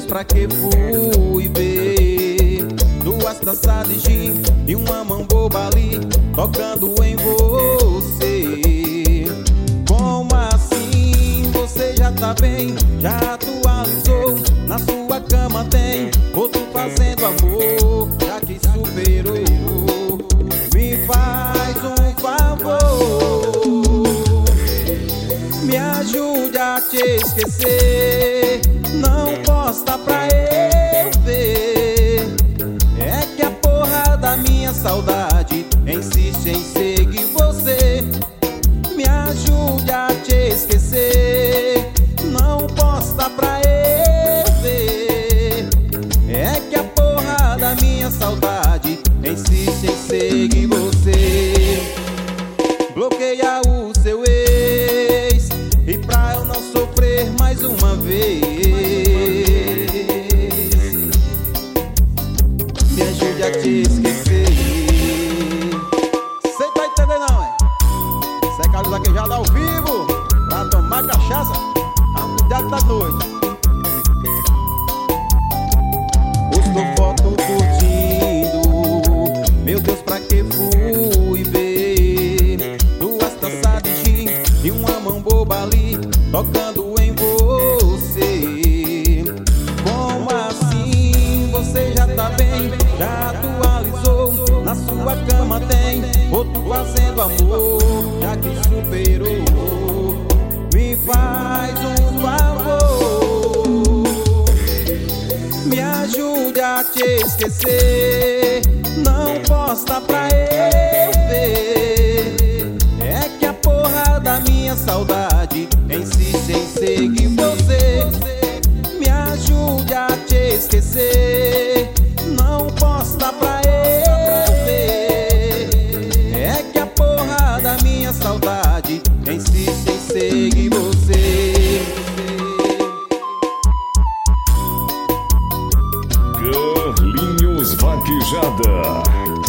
pra que fui ver duas taças de gin e uma mamboba ali tocando em você. Como assim? Você já tá bem, já atualizou. Na sua cama tem outro fazendo amor, já que superou. Me faz um favor, me ajude a te esquecer. Não posta pra eu ver. É que a porra da minha saudade insiste em seguir você. Me ajude a te esquecer. Não posta pra eu ver. É que a porra da minha saudade insiste em seguir você. Bloqueia o seu ex, e pra eu não sofrer mais uma vez, me ajude a te esquecer. Cê tá entendendo não, é? Cê é Carlos Vaquejado ao vivo, pra tomar cachaça a cuidar da noite. Postou foto curtindo, meu Deus, pra que fui ver duas taças de gin e uma mamboba ali tocando em você. Como assim? Você já tá bem, já atualizou. Na sua cama tem outro fazendo amor, já que superou. Me faz um favor, me ajude a te esquecer. Não posta pra eu ver. É que a porra da minha saudade insiste em seguir você. Me ajude a te esquecer. Não posta pra eu ver. É que a porra da minha saudade insiste em seguir você. Carlinhos Vaquejada.